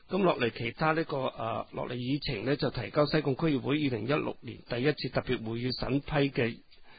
咁落嚟其他落嚟議程呢，就提交西貢區議會2016年第一次特別會議審批嘅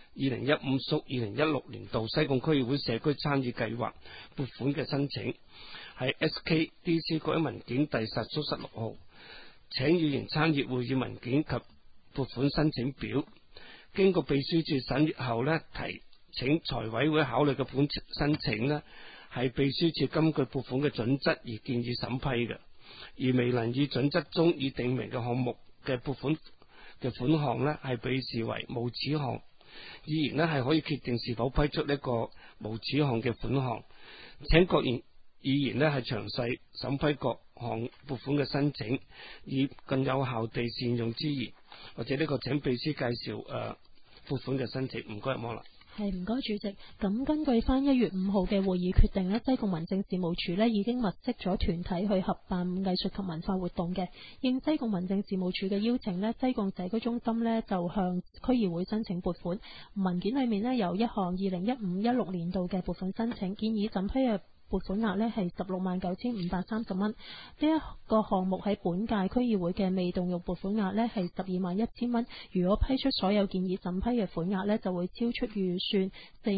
2015-2016年度西貢區議會社區參與計劃撥款嘅申請，係 SKDC 各位文件第16號，請議員參閱會議文件及撥款申請表。經過秘書處審閱後呢，提請財委會考慮嘅本申請呢，係秘書處根據撥款嘅準則而建議審批嘅，而未能以準則中已訂明嘅項目嘅撥款嘅款項呢，係被視為無此項。議員呢係可以決定是否批出呢個無此項嘅款項。請各議員呢係詳細審批各項撥款嘅申請，以更有效地善用資源。或者請秘書介紹撥款嘅申請。唔該，莫啦。 係，唔該主席。咁根據翻1月5號嘅會議決定呢，西貢民政事務處呢已經物色咗團體去合辦藝術及文化活動嘅。應西貢民政事務處嘅邀請呢，西貢社區中心呢就向區議會申請撥款。文件裏面呢有一項2015-16年度嘅撥款申請，建議審批嘅撥款額呢係169530蚊。呢一個項目喺本屆區議會嘅未動用撥款額呢係121000蚊。如果批出所有建議審批嘅款額呢，就會超出預算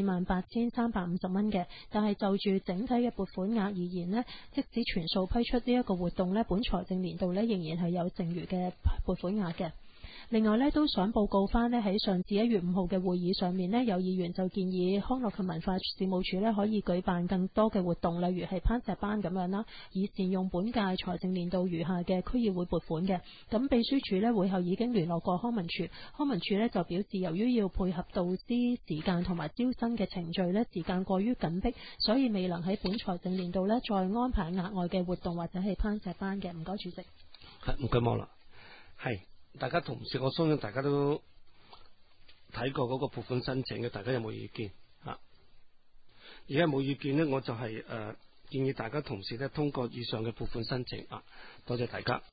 48350蚊嘅。但係就住整體嘅撥款額而言呢，即使全數批出呢一個活動呢，本財政年度呢仍然係有剩餘嘅撥款額嘅。另外呢，都想報告翻呢，喺上次1月5號嘅會議上面呢，有議員就建議康樂及文化事務處呢可以舉辦更多嘅活動，例如係攀石班咁樣啦，以善用本屆財政年度餘下嘅區議會撥款嘅。咁秘書處呢會後已經聯絡過康文署，康文署呢就表示，由於要配合導師時間同埋招生嘅程序呢，時間過於緊迫，所以未能喺本財政年度呢再安排額外嘅活動或者係攀石班嘅。唔該主席。 唔該莫啦。係。大家同事，我相信大家都睇過嗰個撥款申請嘅，大家有冇意見啊？而家冇意見呢，我就係建議大家同事呢通過以上嘅撥款申請啊。多謝大家。